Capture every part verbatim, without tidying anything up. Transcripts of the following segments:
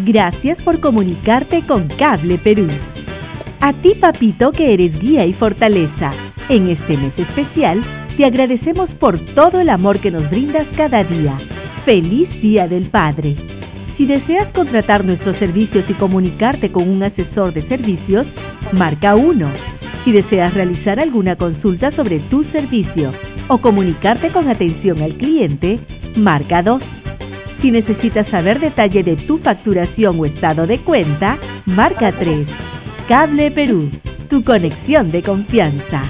Gracias por comunicarte con Cable Perú. A ti, papito, que eres guía y fortaleza. En este mes especial, te agradecemos por todo el amor que nos brindas cada día. ¡Feliz Día del Padre! Si deseas contratar nuestros servicios y comunicarte con un asesor de servicios, marca uno. Si deseas realizar alguna consulta sobre tu servicio o comunicarte con atención al cliente, marca dos. Si necesitas saber detalle de tu facturación o estado de cuenta, marca tres. Cable Perú, tu conexión de confianza.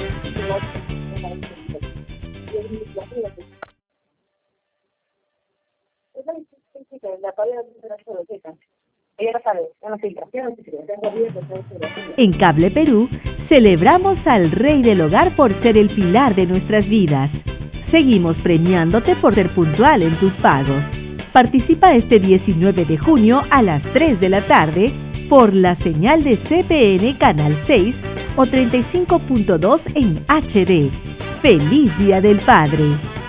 En Cable Perú, celebramos al Rey del Hogar por ser el pilar de nuestras vidas. Seguimos premiándote por ser puntual en tus pagos. Participa este diecinueve de junio a las tres de la tarde por la señal de C P N Canal seis o treinta y cinco punto dos en H D. ¡Feliz Día del Padre!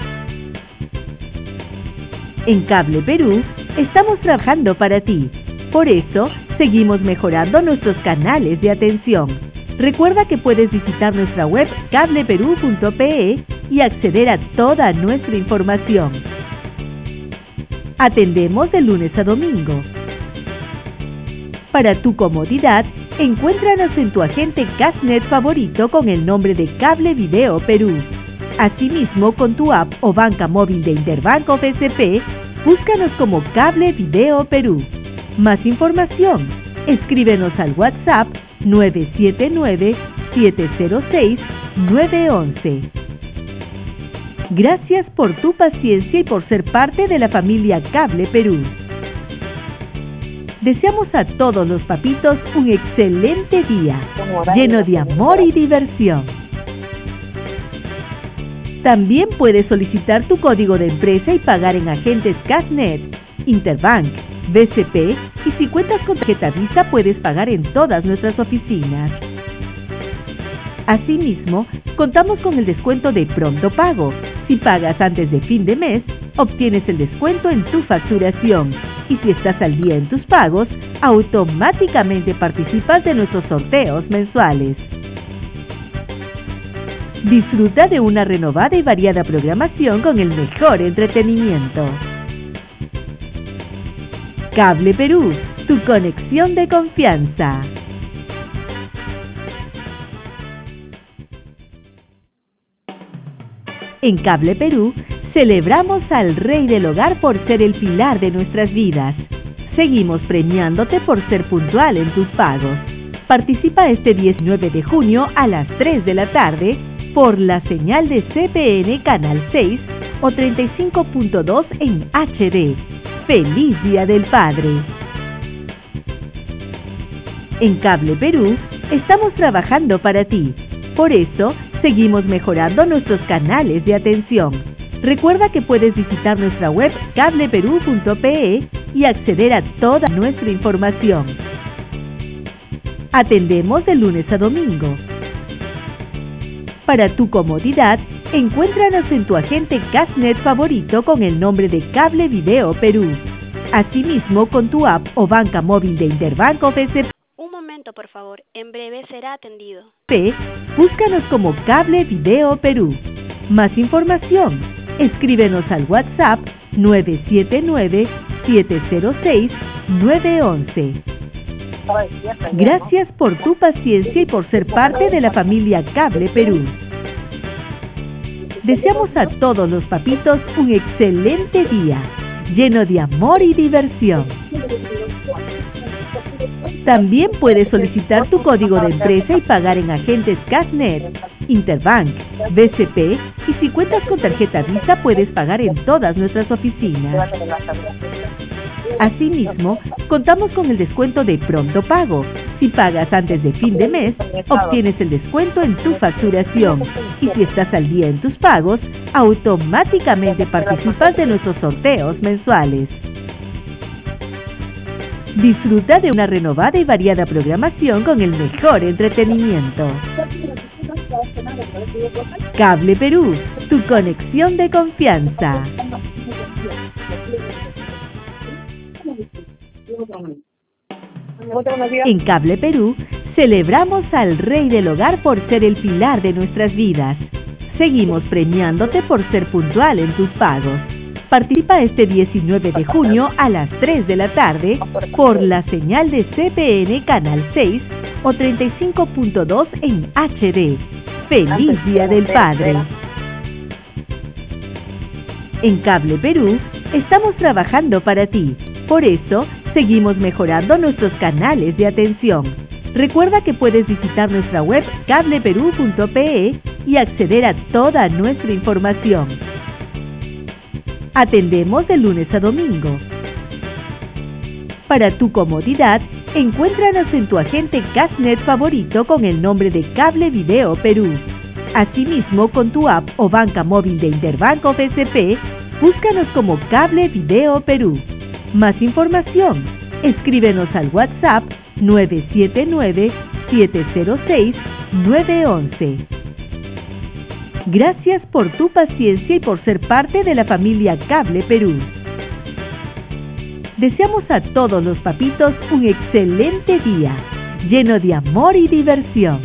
En Cable Perú, estamos trabajando para ti. Por eso, seguimos mejorando nuestros canales de atención. Recuerda que puedes visitar nuestra web cable perú punto pe y acceder a toda nuestra información. Atendemos de lunes a domingo. Para tu comodidad, encuéntranos en tu agente Cashnet favorito con el nombre de Cable Video Perú. Asimismo, con tu app o banca móvil de Interbank o B C P, búscanos como Cable Video Perú. Más información, escríbenos al WhatsApp nueve siete nueve, siete cero seis, nueve once. Gracias por tu paciencia y por ser parte de la familia Cable Perú. Deseamos a todos los papitos un excelente día, lleno de amor y diversión. También puedes solicitar tu código de empresa y pagar en agentes Cashnet, Interbank, B C P y si cuentas con tarjeta Visa puedes pagar en todas nuestras oficinas. Asimismo, contamos con el descuento de Pronto Pago. Si pagas antes de fin de mes, obtienes el descuento en tu facturación. Y si estás al día en tus pagos, automáticamente participas de nuestros sorteos mensuales. Disfruta de una renovada y variada programación con el mejor entretenimiento. Cable Perú, tu conexión de confianza. En Cable Perú, celebramos al Rey del Hogar por ser el pilar de nuestras vidas. Seguimos premiándote por ser puntual en tus pagos. Participa este diecinueve de junio a las tres de la tarde por la señal de C P N Canal seis o treinta y cinco punto dos en H D. ¡Feliz Día del Padre! En Cable Perú, estamos trabajando para ti. Por eso, seguimos mejorando nuestros canales de atención. Recuerda que puedes visitar nuestra web cable perú punto pe y acceder a toda nuestra información. Atendemos de lunes a domingo. Para tu comodidad, encuéntranos en tu agente Cashnet favorito con el nombre de Cable Video Perú. Asimismo, con tu app o banca móvil de Interbank o B C P. Un momento, por favor. En breve será atendido. Búscanos como Cable Video Perú. Más información, escríbenos al WhatsApp nueve siete nueve, siete cero seis, nueve once. Gracias por tu paciencia y por ser parte de la familia Cable Perú. Deseamos a todos los papitos un excelente día, lleno de amor y diversión. También puedes solicitar tu código de empresa y pagar en agentes Cashnet, Interbank, B C P y si cuentas con tarjeta Visa puedes pagar en todas nuestras oficinas. Asimismo, contamos con el descuento de Pronto Pago. Si pagas antes de fin de mes, obtienes el descuento en tu facturación. Y si estás al día en tus pagos, automáticamente participas de nuestros sorteos mensuales. Disfruta de una renovada y variada programación con el mejor entretenimiento. Cable Perú, tu conexión de confianza. Buenos días. En Cable Perú, celebramos al Rey del Hogar por ser el pilar de nuestras vidas. Seguimos premiándote por ser puntual en tus pagos. Participa este diecinueve de junio a las tres de la tarde por la señal de C P N Canal seis o treinta y cinco punto dos en H D. ¡Feliz Día del Padre! En Cable Perú, estamos trabajando para ti. Por eso, seguimos mejorando nuestros canales de atención. Recuerda que puedes visitar nuestra web cable perú punto pe y acceder a toda nuestra información. Atendemos de lunes a domingo. Para tu comodidad, encuéntranos en tu agente Cashnet favorito con el nombre de Cable Video Perú. Asimismo, con tu app o banca móvil de Interbanco B C P, búscanos como Cable Video Perú. Más información, escríbenos al WhatsApp nueve siete nueve, siete cero seis, nueve uno uno. Gracias por tu paciencia y por ser parte de la familia Cable Perú. Deseamos a todos los papitos un excelente día, lleno de amor y diversión.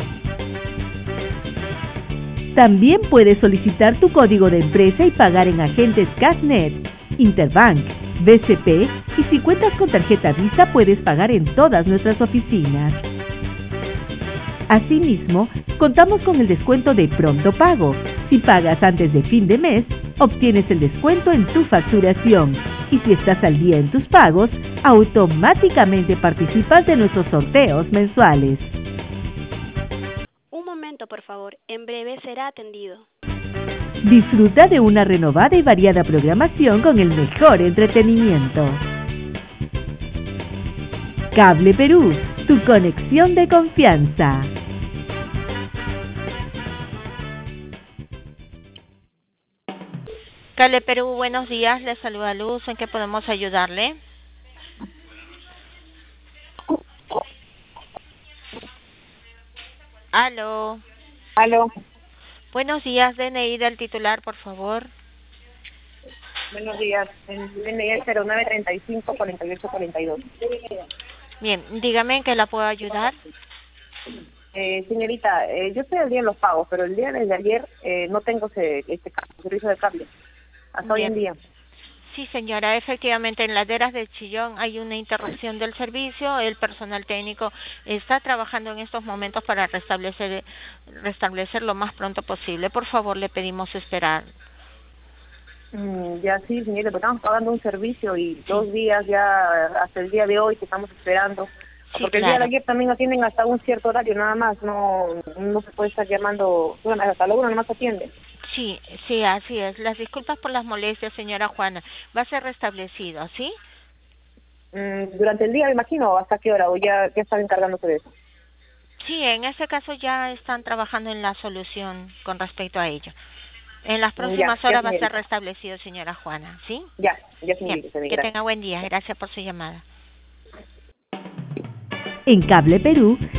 También puedes solicitar tu código de empresa y pagar en agentes Cashnet, Interbank, B C P y si cuentas con tarjeta Visa puedes pagar en todas nuestras oficinas. Asimismo, contamos con el descuento de Pronto Pago. Si pagas antes de fin de mes, obtienes el descuento en tu facturación. Y si estás al día en tus pagos, automáticamente participas de nuestros sorteos mensuales. Un momento, por favor. En breve será atendido. Disfruta de una renovada y variada programación con el mejor entretenimiento. Cable Perú, tu conexión de confianza. Cable Perú, buenos días. Le saluda Luz. ¿En qué podemos ayudarle? Aló. Aló. Buenos días, D N I del titular, por favor. Buenos días. El D N I es cero nueve treinta y cinco, cuarenta y ocho, cuarenta y dos. Bien, dígame en qué la puedo ayudar. Eh, señorita, eh, yo estoy al día en los pagos, pero el día desde ayer eh, no tengo ese, este servicio de cable. Hasta hoy en día. Sí, señora, efectivamente en Laderas del Chillón hay una interrupción del servicio. El personal técnico está trabajando en estos momentos para restablecer restablecer lo más pronto posible. Por favor, le pedimos esperar. Mm, ya sí, señorita, pero estamos pagando un servicio y sí. dos días ya hasta el día de hoy que estamos esperando. Sí, porque claro. El día de ayer también atienden hasta un cierto horario, nada más. No no se puede estar llamando, bueno, hasta la una nada más atiende. Sí, sí, así es. Las disculpas por las molestias, señora Juana. Va a ser restablecido, ¿sí? Mm, durante el día, me imagino, ¿hasta qué hora? ¿O ya, ya están encargándose de eso? Sí, en ese caso ya están trabajando en la solución con respecto a ello. En las próximas ya, horas ya, va a ser restablecido, señora Juana, ¿sí? Ya, ya, señorita. Bien, que tenga buen día. Gracias por su llamada. En Cable Perú,